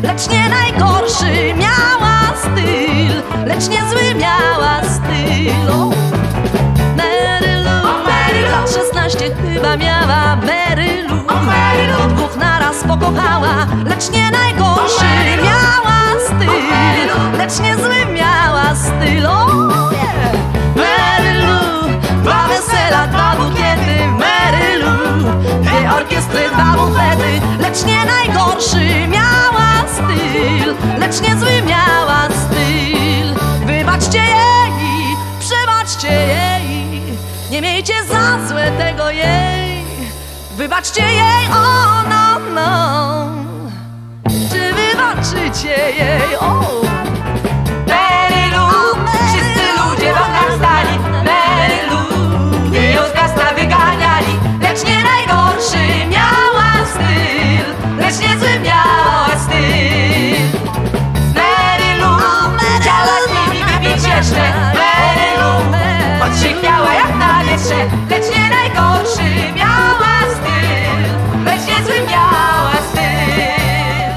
lecz nie najgorszy. Miała styl, lecz niezły miała styl. O! Mary Lou, lat 16 chyba miała. Mary Lou, dwóch naraz pokochała, lecz nie najgorszy. Miała styl, lecz niezły miała styl. O! Mary Lou, dwa wesela, dwa bukiety. Mary Lou, dwie orkiestry, dwa bufety, lecz nie najgorszy. Miała styl, lecz niezły miała styl. Wybaczcie jej, przebaczcie jej, nie miejcie za złe tego jej. Wybaczcie jej, o no, no. Czy wybaczycie jej, o? Mary Lou, wszyscy ludzie wokół stali. Mary Lou, jej od miasta wyganiali, lecz nie najgorszy. Miała styl, lecz niezły miała styl. Mary Lou, chciała z nimi wypić jeszcze. Mary Lou, choć się miała jak na wietrze, lecz nie najgorszy. Miała styl, lecz niezły miała styl.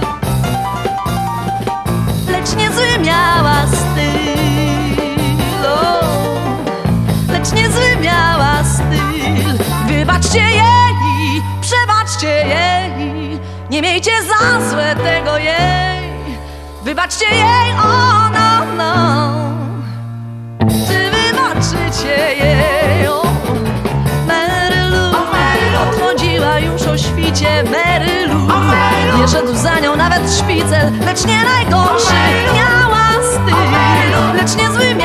Lecz niezły miała styl, o, lecz niezły miała styl. Wybaczcie jej, przebaczcie jej, nie miejcie za złe tego jej. Wybaczcie jej, o no, no. Czy wybaczycie jej, o? Mary Lou, odchodziła już o świcie. Mary Lou, nie szedł za nią nawet szpicel, lecz nie najgorszy. Miała styl, lecz niezły